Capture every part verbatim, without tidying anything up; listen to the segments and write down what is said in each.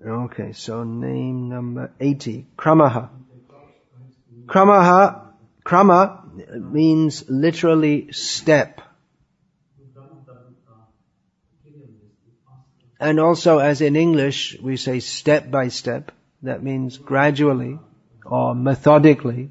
Okay, so name number eighty. Kramaha. Kramaha, krama means literally step. And also, as in English, we say step by step. That means gradually or methodically.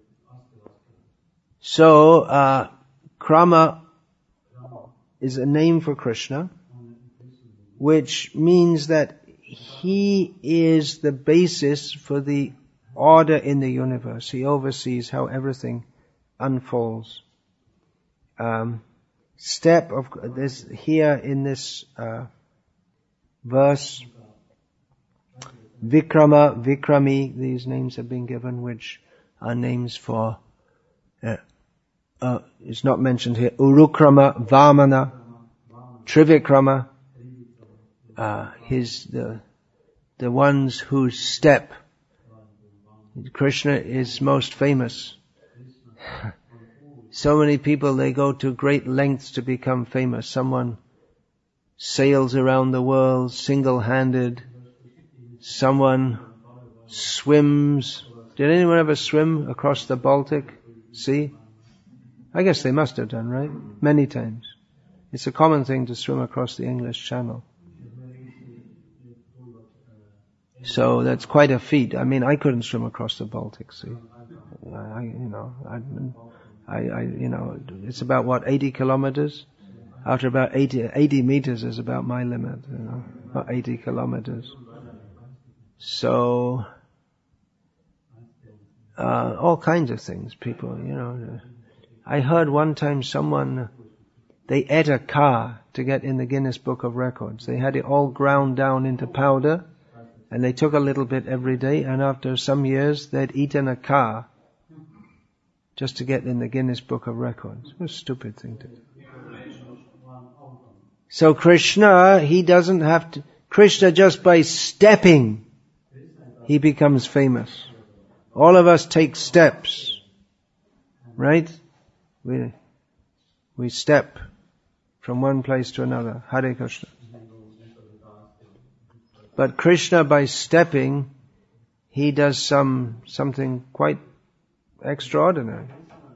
So, uh, krama is a name for Krishna, which means that He is the basis for the order in the universe. He oversees how everything unfolds. Um, step of this here in this uh, verse, Vikrama, Vikrami, these names have been given, which are names for, uh, uh, it's not mentioned here, Urukrama, Vamana, Trivikrama, uh, his, the, the ones whose step, Krishna is most famous. So many people, they go to great lengths to become famous. Someone sails around the world single-handed. Someone swims. Did anyone ever swim across the Baltic Sea? I guess they must have done, right? Many times. It's a common thing to swim across the English Channel. So that's quite a feat. I mean, I couldn't swim across the Baltic Sea. I, you know, I, I, I, you know, it's about what, eighty kilometers? After about eighty, eighty meters is about my limit, you know, not eighty kilometers. So, uh, all kinds of things, people, you know. I heard one time someone, they ate a car to get in the Guinness Book of Records. They had it all ground down into powder, and they took a little bit every day, and after some years, they'd eaten a car just to get in the Guinness Book of Records. What a stupid thing to do. So Krishna, he doesn't have to, Krishna just by stepping, he becomes famous. All of us take steps, right? We, we step from one place to another. Hare Krishna. But Krishna, by stepping, he does some, something quite extraordinary.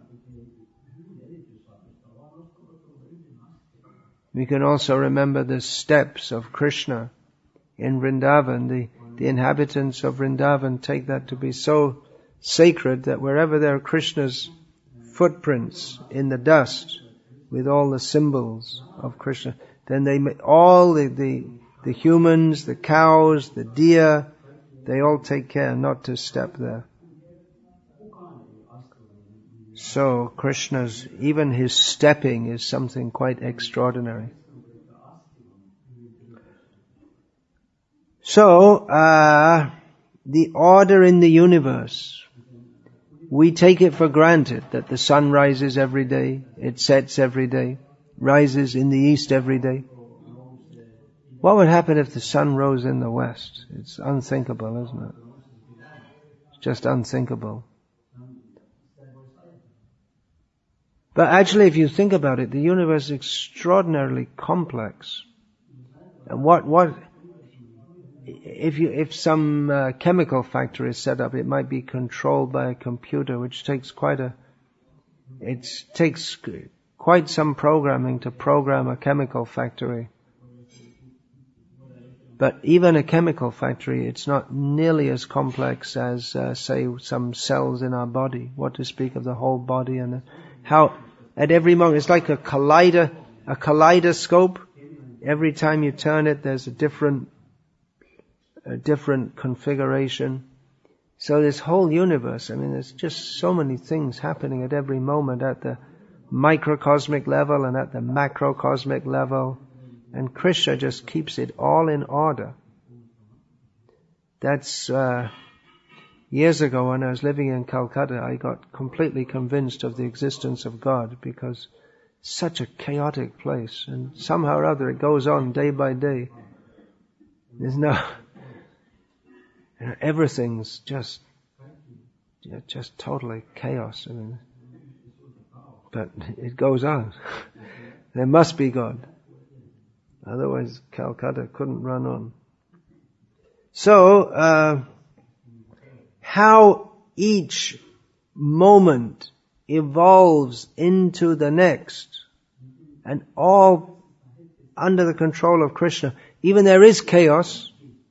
We can also remember the steps of Krishna in Vrindavan. The, the inhabitants of Vrindavan take that to be so sacred that wherever there are Krishna's footprints in the dust with all the symbols of Krishna, then they all the, the, the humans, the cows, the deer, they all take care not to step there. So Krishna's, even his stepping is something quite extraordinary. So, uh, the order in the universe, we take it for granted that the sun rises every day, it sets every day, rises in the east every day. What would happen if the sun rose in the west? It's unthinkable, isn't it? It's just unthinkable. But actually, if you think about it, the universe is extraordinarily complex. And what, what, if you, if some uh, chemical factory is set up, it might be controlled by a computer, which takes quite a, it takes quite some programming to program a chemical factory. But even a chemical factory, it's not nearly as complex as, uh, say, some cells in our body. What to speak of the whole body and the, how at every moment, it's like a collider, a kaleidoscope. Every time you turn it, there's a different, a different configuration. So this whole universe, I mean, there's just so many things happening at every moment at the microcosmic level and at the macrocosmic level. And Krishna just keeps it all in order. That's, uh, years ago when I was living in Calcutta, I got completely convinced of the existence of God because it's such a chaotic place, and somehow or other it goes on day by day. There's no, you know, everything's just, just totally chaos. I mean, but it goes on. There must be God. Otherwise Calcutta couldn't run on. So, uh, how each moment evolves into the next, and all under the control of Krishna. Even there is chaos,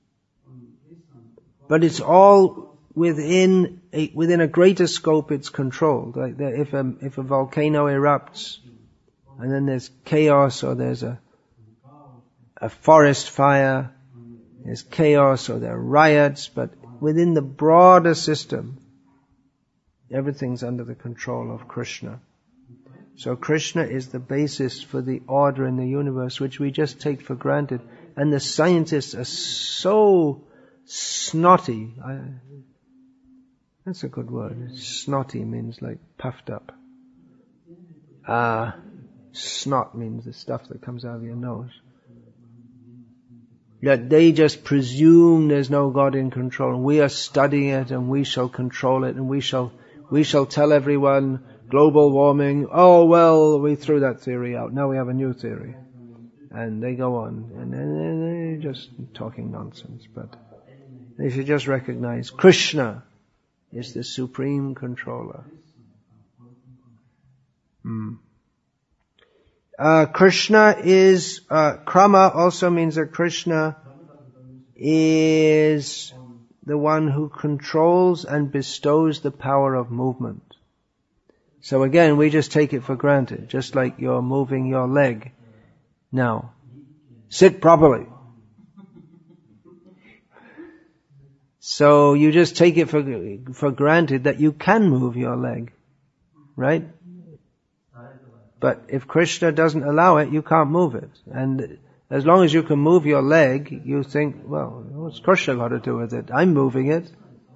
but it's all within a, within a greater scope. It's controlled. Like there, if a if a volcano erupts, and then there's chaos, or there's a a forest fire, there's chaos, or there are riots, but within the broader system, everything's under the control of Krishna. So Krishna is the basis for the order in the universe, which we just take for granted. And the scientists are so snotty. I, that's a good word. Snotty means like puffed up. Uh, snot means the stuff that comes out of your nose. That they just presume there's no God in control, and we are studying it, and we shall control it, and we shall we shall tell everyone global warming. Oh well, we threw that theory out. Now we have a new theory, and they go on, and then they're just talking nonsense. But they should just recognize Krishna is the supreme controller. Hmm. Uh, Krishna is, uh, Krama also means that Krishna is the one who controls and bestows the power of movement. So again, we just take it for granted, just like you're moving your leg. Now, sit properly. So you just take it for, for granted that you can move your leg, right? But if Krishna doesn't allow it, you can't move it. And as long as you can move your leg, you think, well, what's Krishna got to do with it? I'm moving it.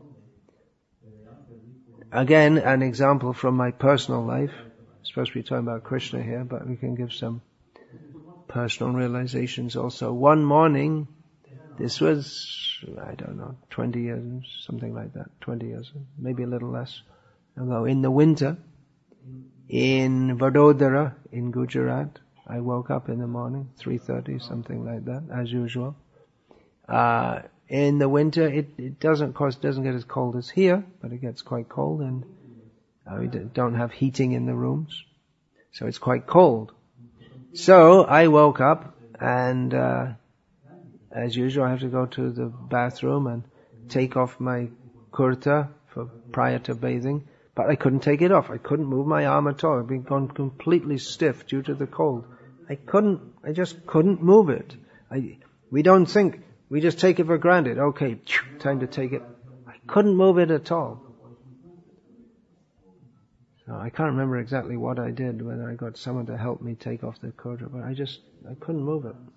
Again, an example from my personal life. I'm supposed to be talking about Krishna here, but we can give some personal realizations also. One morning, this was, I don't know, twenty years, something like that, twenty years, maybe a little less ago, in the winter, in Vadodara, in Gujarat. I woke up in the morning, three thirty, something like that, as usual. Uh, in the winter, it, it doesn't, of course, doesn't get as cold as here, but it gets quite cold, and uh, we don't have heating in the rooms, so it's quite cold. So I woke up, and uh, as usual, I have to go to the bathroom and take off my kurta for prior to bathing. But I couldn't take it off. I couldn't move my arm at all. I'd been gone completely stiff due to the cold. I couldn't, I just couldn't move it. I, we don't think, we just take it for granted. Okay, time to take it. I couldn't move it at all. So I can't remember exactly what I did, whether I got someone to help me take off the kurta, but I just, I couldn't move it.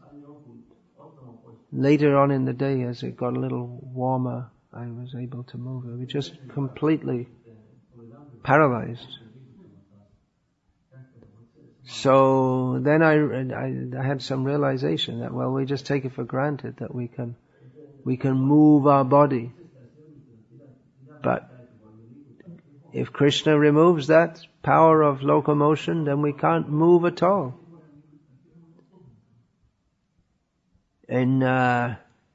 Later on in the day, as it got a little warmer, I was able to move it. We just completely paralyzed. So then I, I, I had some realization that, well, we just take it for granted that we can, we can move our body. But if Krishna removes that power of locomotion, then we can't move at all. And, uh,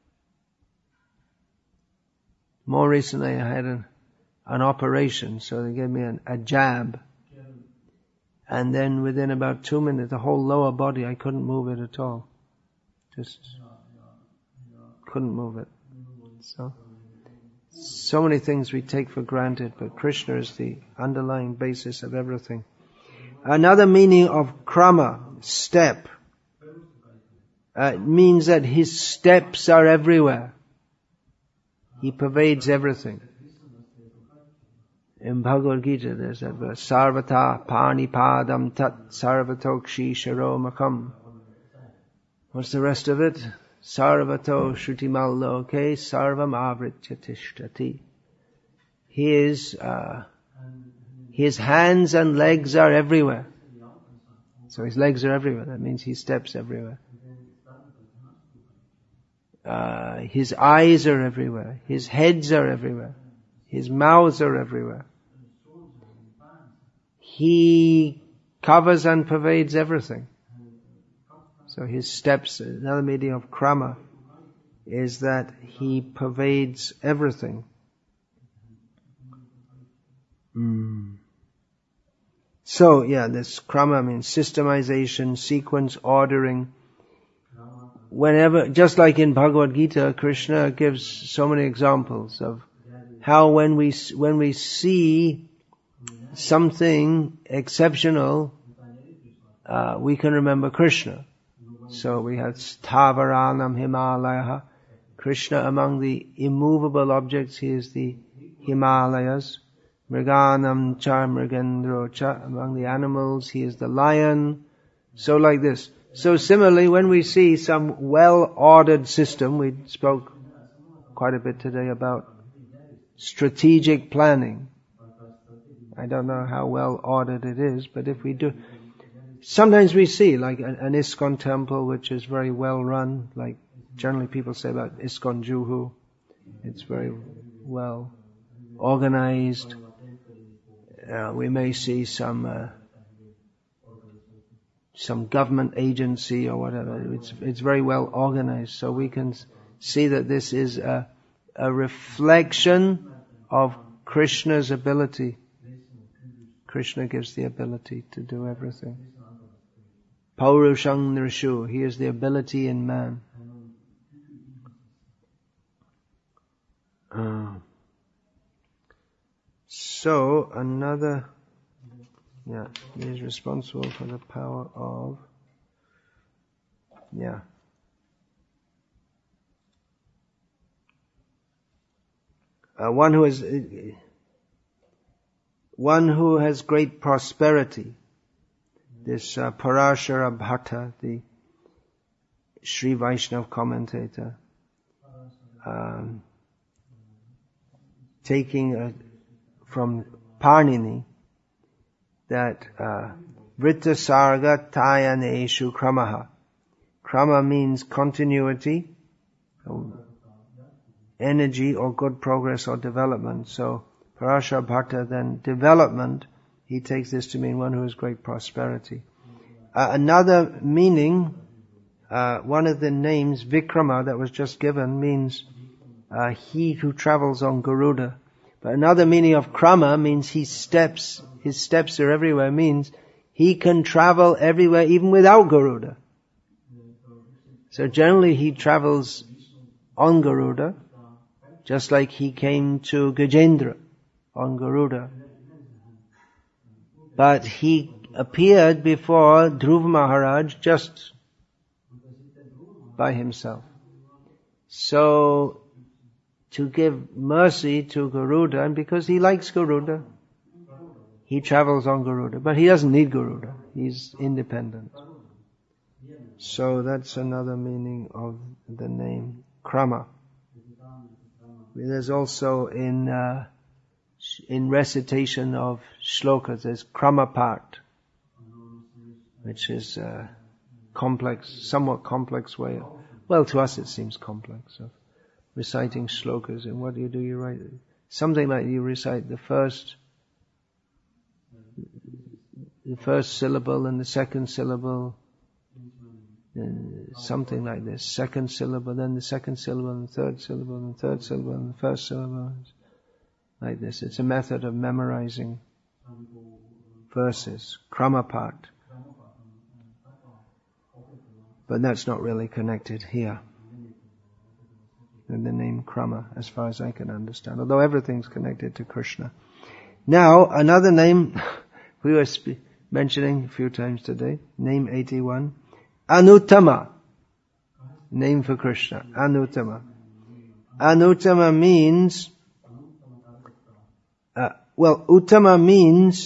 more recently I had an an operation, so they gave me an, a jab, and then within about two minutes the whole lower body, I couldn't move it at all, just couldn't move it. So so many things we take for granted, but Krishna is the underlying basis of everything. Another meaning of krama, step, uh, means that his steps are everywhere. He pervades everything. In Bhagavad Gita, there's that verse, Sarvata panipadam tat sarvatokshi sharomakam. What's the rest of it? Sarvato shrutimalloke sarvam avritya tishtati. His, uh, his hands and legs are everywhere. So his legs are everywhere. That means he steps everywhere. Uh, his eyes are everywhere. His heads are everywhere. His mouths are everywhere. He covers and pervades everything. So his steps, another meaning of krama, is that He pervades everything. Mm. So, yeah, this krama means systemization, sequence, ordering. Whenever, just like in Bhagavad Gita, Krishna gives so many examples of how when we, when we see something exceptional, uh, we can remember Krishna. So we have Stavaranam Himalaya. Krishna among the immovable objects, He is the Himalayas. Mriganam cha mrigendro cha, among the animals, He is the lion. So like this. So similarly, when we see some well-ordered system, we spoke quite a bit today about strategic planning. I don't know how well ordered it is, but if we do, sometimes we see like an, an ISKCON temple which is very well run, like generally people say about ISKCON Juhu. It's very well organized. Uh, we may see some uh, some government agency or whatever. It's it's very well organized, so we can see that this is a a reflection of Krishna's ability. Krishna gives the ability to do everything. Paurushang Nrishu, He is the ability in man. Uh, so another, yeah, He is responsible for the power of, yeah. Uh, one who is, uh, one who has great prosperity. This uh, Parashara Bhatta, the Sri Vaishnava commentator, um, taking a, from Parnini that uh, Vritta Sarga Tayaneshu Kramaha. Krama means continuity, energy or good progress or development. So Parashara Bhatta then development, he takes this to mean one who has great prosperity. Uh, another meaning, uh, one of the names, Vikrama, that was just given, means uh, he who travels on Garuda. But another meaning of Krama means he steps, his steps are everywhere, means he can travel everywhere even without Garuda. So generally he travels on Garuda, just like he came to Gajendra on Garuda. But he appeared before Dhruva Maharaj just by himself. So, to give mercy to Garuda, and because he likes Garuda, he travels on Garuda. But he doesn't need Garuda. He's independent. So that's another meaning of the name Krama. There's also in uh, in recitation of shlokas, there's Kramapat, which is a complex, somewhat complex way of, well, to us it seems complex, of reciting shlokas. And what do you do? You write something like you recite the first, the first syllable and the second syllable, and something like this. Second syllable, then the second syllable, and the third syllable, and the third syllable, and the first syllable. Like this. It's a method of memorizing verses. Kramapat. But that's not really connected here in the name Krama, as far as I can understand. Although everything's connected to Krishna. Now, another name we were sp- mentioning a few times today. Name eighty-one. Anuttama. Name for Krishna. Anuttama. Anuttama means, uh, well, Uttama means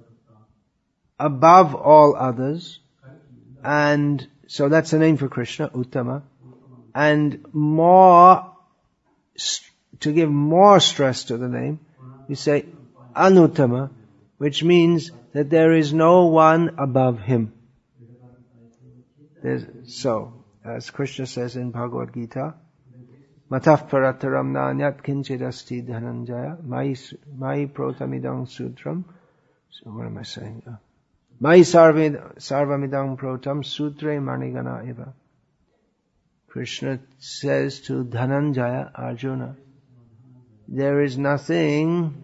above all others, and so that's the name for Krishna, Uttama. And more, to give more stress to the name, we say Anuttama, which means that there is no one above him. There's, so, as Krishna says in Bhagavad Gita, Mataf parataram nanyat kinchidasti dhananjaya mai protamidang sutram. So what am I saying? Uh, mai sarvamidang protam sutre manigana eva. Krishna says to Dhananjaya, Arjuna, there is nothing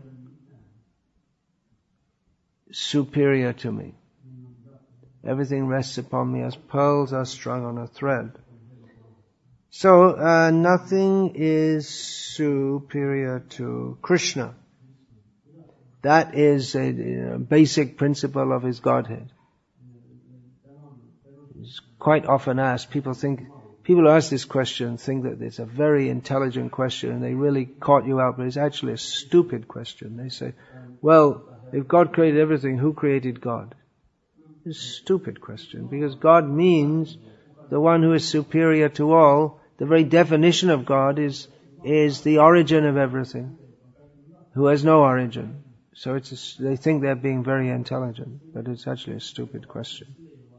superior to me. Everything rests upon me as pearls are strung on a thread. So, uh, nothing is superior to Krishna. That is a, a basic principle of his Godhead. It's quite often asked, people think, people who ask this question think that it's a very intelligent question and they really caught you out, but it's actually a stupid question. They say, well, if God created everything, who created God? It's a stupid question, because God means the one who is superior to all. The very definition of God is, is the origin of everything, who has no origin. So it's a, they think they're being very intelligent, but it's actually a stupid question.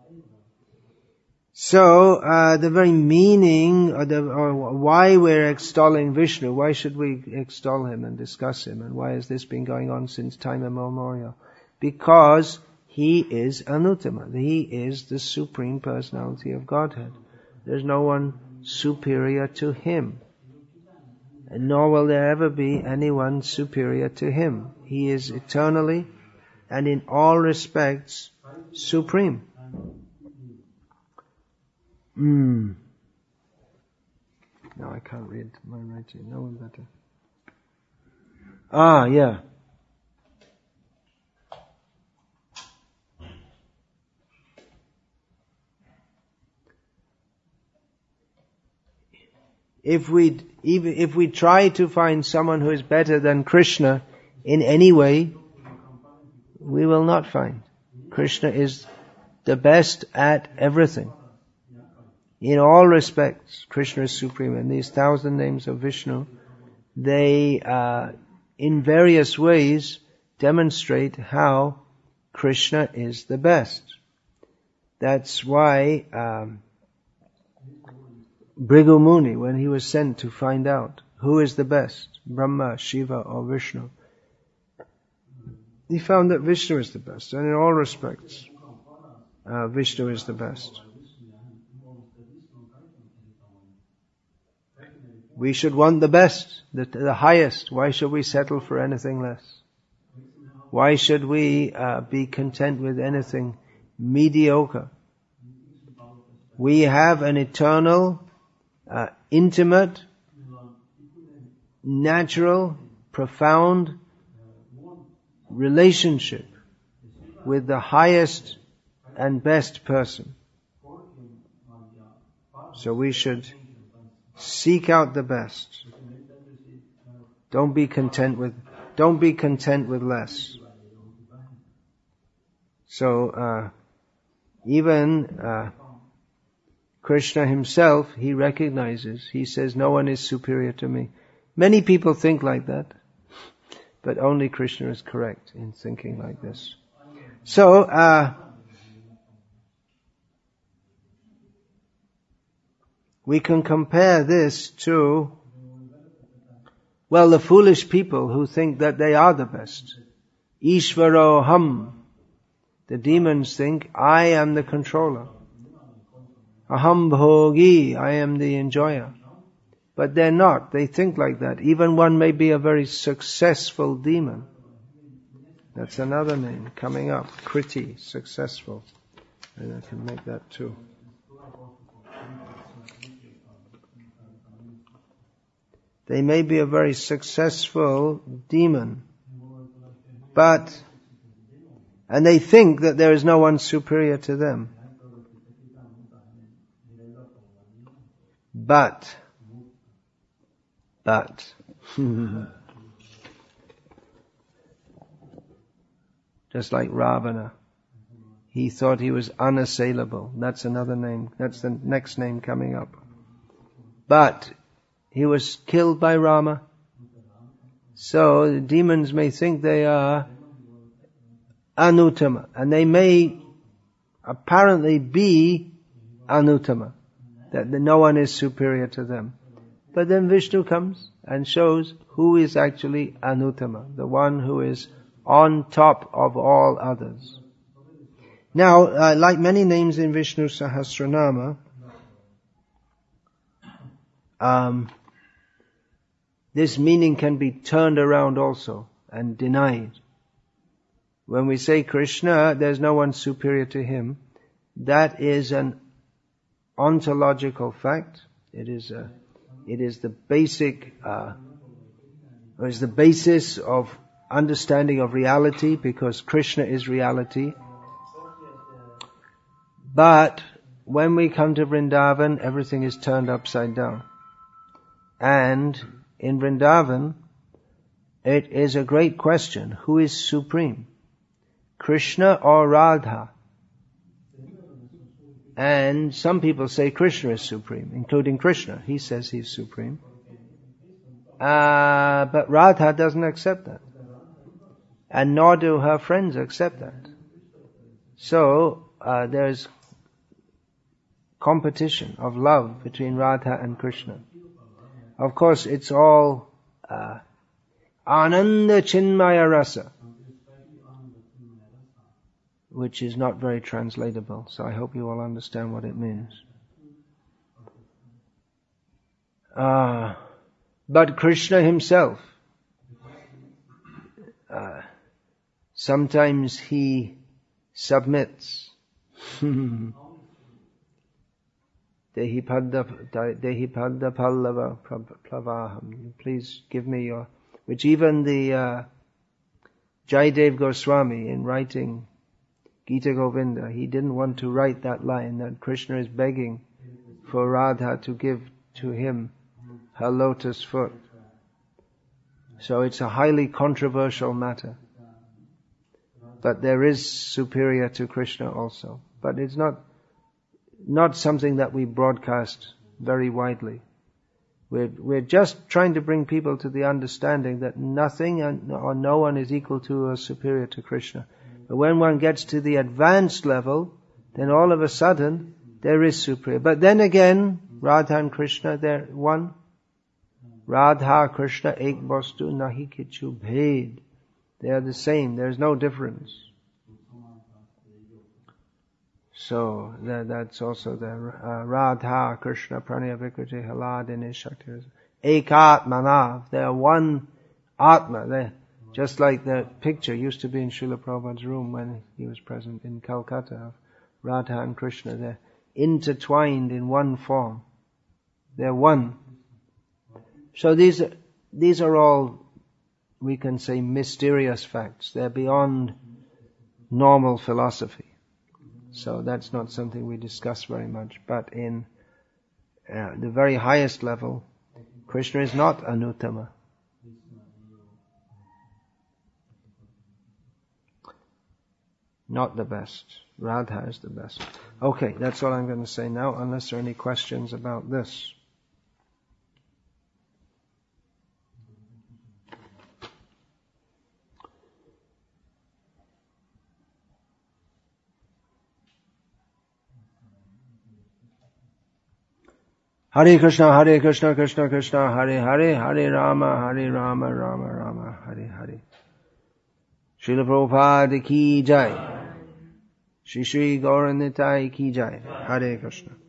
So, uh, the very meaning, or, the, or why we're extolling Vishnu, why should we extol him and discuss him, and why has this been going on since time immemorial? Because he is Anuttama. He is the Supreme Personality of Godhead. There's no one superior to him. And nor will there ever be anyone superior to him. He is eternally and in all respects supreme. Hmm. No, I can't read my writing. No one better. Ah, yeah. If we even if we try to find someone who is better than Krishna in any way, we will not find. Krishna is the best at everything. In all respects, Krishna is supreme. And these thousand names of Vishnu, they uh, in various ways demonstrate how Krishna is the best. That's why um, Bhrigu Muni, when he was sent to find out who is the best, Brahma, Shiva or Vishnu, he found that Vishnu is the best. And in all respects, uh, Vishnu is the best. We should want the best, the, the highest. Why should we settle for anything less? Why should we uh, be content with anything mediocre? We have an eternal, uh, intimate, natural, profound relationship with the highest and best person. So we should seek out the best. Don't be content with, don't be content with less. So, uh, even, uh, Krishna himself, he recognizes, he says, no one is superior to me. Many people think like that, but only Krishna is correct in thinking like this. So, uh, we can compare this to, well, the foolish people who think that they are the best. Ishvaro ham. The demons think, I am the controller. Aham bhogi, I am the enjoyer. But they're not. They think like that. Even one may be a very successful demon. That's another name coming up. Kriti, successful. And I can make that too. They may be a very successful demon, but, and they think that there is no one superior to them. But, but, just like Ravana, he thought he was unassailable. That's another name. That's the next name coming up. But, he was killed by Rama. So the demons may think they are Anuttama, and they may apparently be Anuttama, that no one is superior to them. But then Vishnu comes and shows who is actually Anuttama, the one who is on top of all others. Now, uh, like many names in Vishnu Sahasranama, um, this meaning can be turned around also and denied. When we say Krishna, there's no one superior to him, that is an ontological fact. It is a, it is the basic, uh, or is the basis of understanding of reality, because Krishna is reality. But when we come to Vrindavan, everything is turned upside down. And in Vrindavan, it is a great question. Who is supreme? Krishna or Radha? And some people say Krishna is supreme, including Krishna. He says he's supreme. Uh, but Radha doesn't accept that. And nor do her friends accept that. So, uh, there's competition of love between Radha and Krishna. Of course, it's all uh, Ananda Chinmaya Rasa, which is not very translatable, so I hope you all understand what it means. Uh, but Krishna himself, uh, sometimes he submits. Dehi padda pallava plavaham. Please give me your, which even the uh, Jayadev Goswami, in writing Gita Govinda, he didn't want to write that line that Krishna is begging for Radha to give to him her lotus foot. So it's a highly controversial matter. But there is superior to Krishna also. But it's not not something that we broadcast very widely. We're, we're just trying to bring people to the understanding that nothing or no one is equal to or superior to Krishna. But when one gets to the advanced level, then all of a sudden there is superior. But then again, Radha and Krishna, they're one. Radha, Krishna, ek vastu nahi kichu bhed. They are the same. There's no difference. So that, that's also the uh, Radha, Krishna, Pranaya, Vikriti, Haladini, Shakti. Ekatmanav. They are one Atma. They're just like the picture used to be in Srila Prabhupada's room when he was present in Calcutta of Radha and Krishna. They're intertwined in one form. They're one. So these are, these are all, we can say, mysterious facts. They're beyond normal philosophy. So that's not something we discuss very much. But in uh, the very highest level, Krishna is not Anuttama. Not the best. Radha is the best. Okay, that's all I'm going to say now, unless there are any questions about this. Hare Krishna, Hare Krishna, Krishna Krishna, Hare Hare, Hare Rama, Hare Rama, Rama Rama, Hare Hare. Srila Prabhupada ki jai. Shri Shri Gaura Nitai ki jai. Hare Krishna.